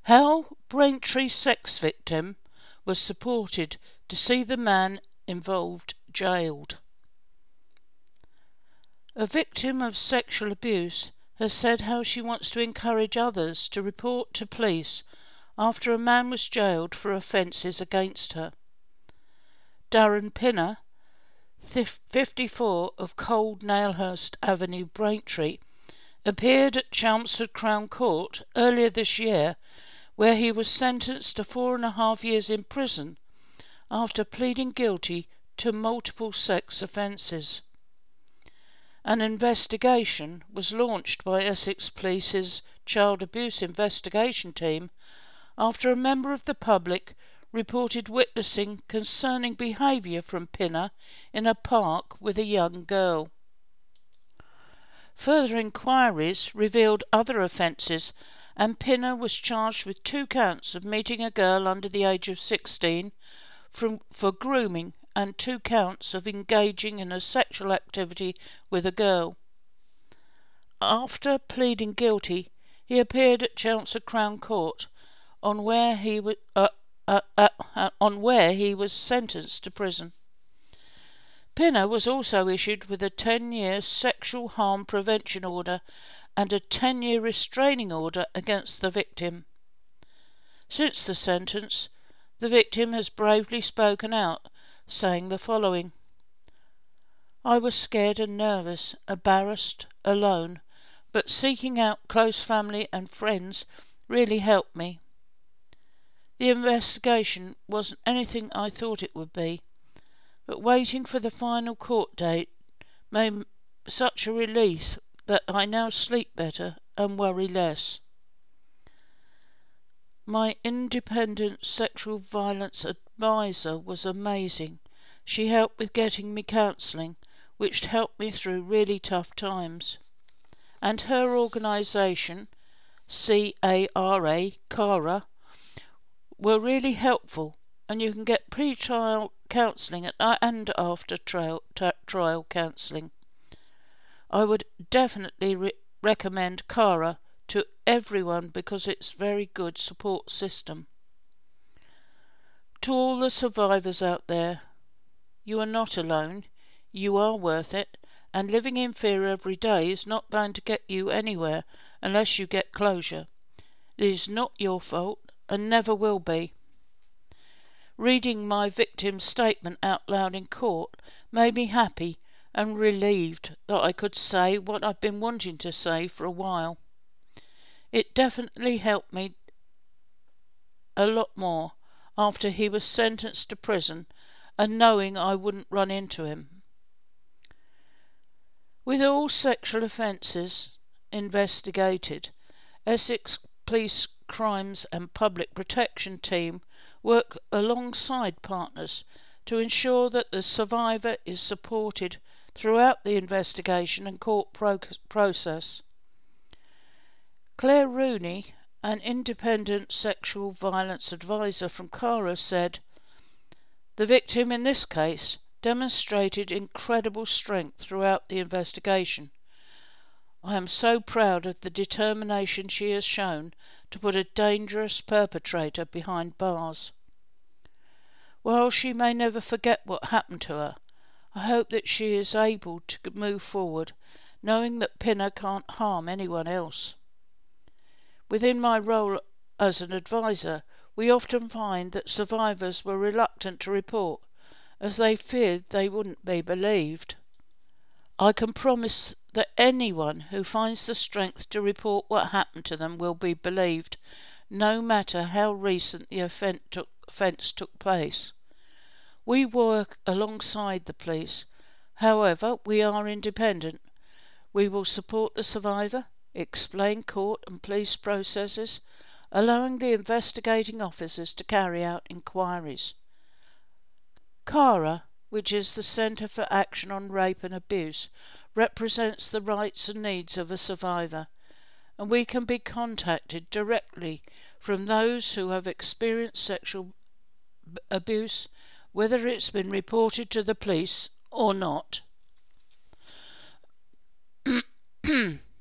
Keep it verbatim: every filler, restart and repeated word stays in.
How Braintree sex victim was supported to see the man involved jailed. A victim of sexual abuse has said how she wants to encourage others to report to police after a man was jailed for offences against her. Darren Pinner, fifty-four, of Cold Nailhurst Avenue, Braintree, appeared at Chelmsford Crown Court earlier this year, where he was sentenced to four and a half years in prison after pleading guilty to multiple sex offences. An investigation was launched by Essex Police's Child Abuse Investigation Team after a member of the public reported witnessing concerning behaviour from Pinner in a park with a young girl. Further inquiries revealed other offences, and Pinner was charged with two counts of meeting a girl under the age of sixteen from, for grooming, and two counts of engaging in a sexual activity with a girl. After pleading guilty, he appeared at Chelmsford Crown Court, on where he was uh, uh, uh, uh, on where he was sentenced to prison. Pinner was also issued with a ten-year sexual harm prevention order and a ten-year restraining order against the victim. Since the sentence, the victim has bravely spoken out, saying the following: "I was scared and nervous, embarrassed, alone, but seeking out close family and friends really helped me. The investigation wasn't anything I thought it would be, but waiting for the final court date made such a release that I now sleep better and worry less. My independent sexual violence advisor was amazing. She helped with getting me counselling, which helped me through really tough times. And her organisation, C A R A, CARA, were really helpful, and you can get pre-trial counselling and after trial, trial counselling. I would definitely re- recommend CARA to everyone because it's a very good support system. To all the survivors out there, you are not alone, you are worth it, and living in fear every day is not going to get you anywhere unless you get closure. It is not your fault and never will be. Reading my victim's statement out loud in court made me happy and relieved that I could say what I've been wanting to say for a while. It definitely helped me a lot more after he was sentenced to prison and knowing I wouldn't run into him. With all sexual offences investigated, Essex Police Crimes and Public Protection Team work alongside partners to ensure that the survivor is supported throughout the investigation and court pro- process. Claire Rooney, an independent sexual violence advisor from CARA, said, "The victim in this case demonstrated incredible strength throughout the investigation. I am so proud of the determination she has shown to put a dangerous perpetrator behind bars. While she may never forget what happened to her, I hope that she is able to move forward, knowing that Pinner can't harm anyone else. Within my role as an advisor, we often find that survivors were reluctant to report, as they feared they wouldn't be believed. I can promise that anyone who finds the strength to report what happened to them will be believed, no matter how recent the offence took, offence took place. We work alongside the police. However, we are independent. We will support the survivor, explain court and police processes, allowing the investigating officers to carry out inquiries. CARA, which is the Centre for Action on Rape and Abuse, represents the rights and needs of a survivor, and we can be contacted directly from those who have experienced sexual b- abuse, whether it's been reported to the police or not.